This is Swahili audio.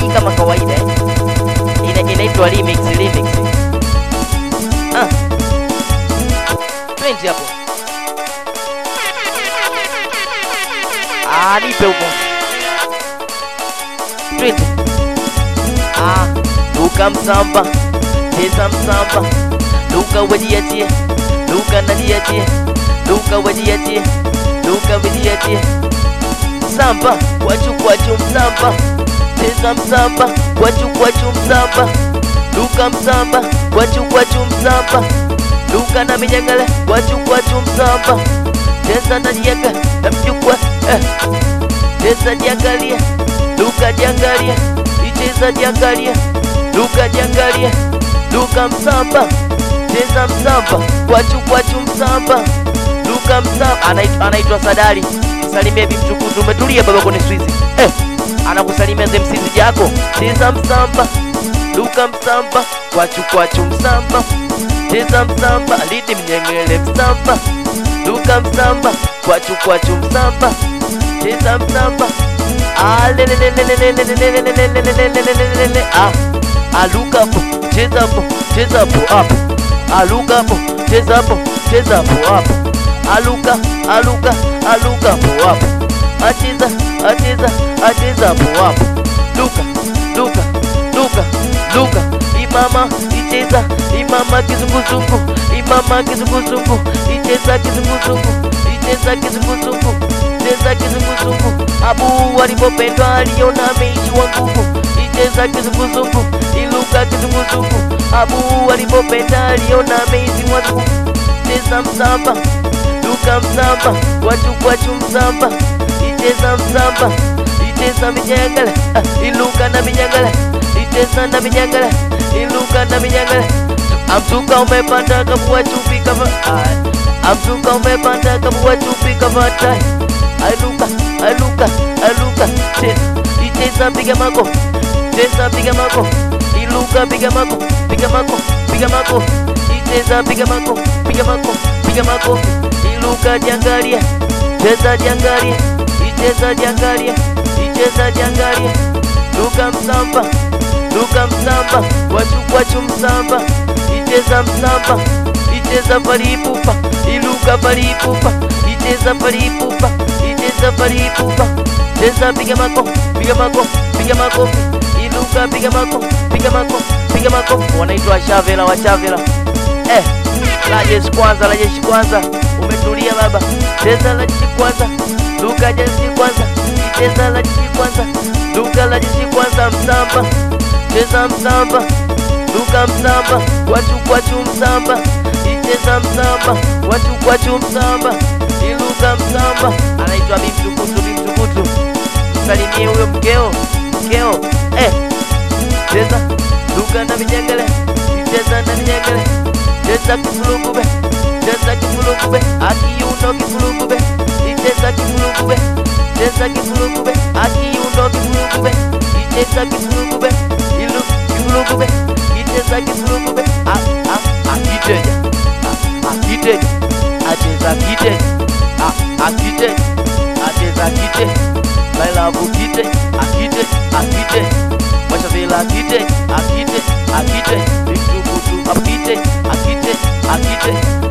hii kama kawaida inaitwa remix. 20 hapo. Nipe huko. 20. Luka msamba, cheza msamba. Luka wajiachie, Luka naliachie, Luka wajiachie, Luka wajiachie. Msamba, kwachu msamba. Cheza msamba, kwachu msamba. Luka msamba, kwachu msamba. Luka na minyangale, kwachu msamba. Cheza na diaga, na mjukwa, cheza diangalia, Luka diangalia. Icheza diangalia, Luka diangalia. Luka msamba, cheza msamba, kwachu msamba. Luka msamba, anaitwa Sadari. Msalimie bimtukutu, umetulia baba kwenye Swizi. Anakusalimia zemsizi jako. Cheza msamba, Luka msamba, kwachu msamba. Cheza msamba, lidi mnyengele msamba. Luka msamba, kwachu msamba. Cheza msamba. Luka hapo, cheza hapo, cheza hapo hapo. Luka hapo, cheza hapo, cheza hapo hapo. Luka hapo hapo. Acheza hapo hapo. Luka. Imama, icheza, imama kizunguzungu, imama kizunguzungu, icheza kizunguzungu, icheza kizunguzungu, icheza kizunguzungu. Abu walipopendwa aliona ameishiwa nguvu, icheza kizunguzungu, iluka kizunguzungu. Abu walipopenda aliona ameishiwa nguvu. Cheza msamba, Luka msamba, kwachu msamba. Icheza msamba, icheza minyangala, iluka na minyangala. Icheza na minyangala, iluka na minyangala. Amsuka umepanda kabua chupi kama amsuka umepanda kabua chupi kama tai. Luka. Icheza piga mako, cheza piga mako. Iluka piga mako, piga mako. Icheza piga mako. Iluka diangalia, cheza diangalia. Icheza diangalia. Luka msamba, kwachu msamba. Icheza msamba, icheza palipupa. Iluka palipupa, icheza palipupa. Cheza piga mako. Iluka piga mako. Wanaitwa Shavela wa Shavela. La jeshi kwanza. Umetulia baba. Cheza la jeshi kwanza. Luka jeshi kwanza. Icheza la jeshi kwanza. Luka la jeshi kwanza msamba. Cheza msamba. Luka msamba, kwachu msamba. Icheza msamba, kwachu msamba. Iluka msamba. Anaitwa bimtukutu. Msalimie huyo mkeo. Cheza Luka na minyangale. Icheza na minyangale. Cheza kifulukube. Akiuno kifulukube. Icheza kifulukube. Akiuno kifulukube. Icheza kifulukube. Kifulukube. Icheza kifulukube. Akiteja. Acheza kiteja. Acheza kiteja. My love kite. Washa vela kite. Bimtukutu. Akite.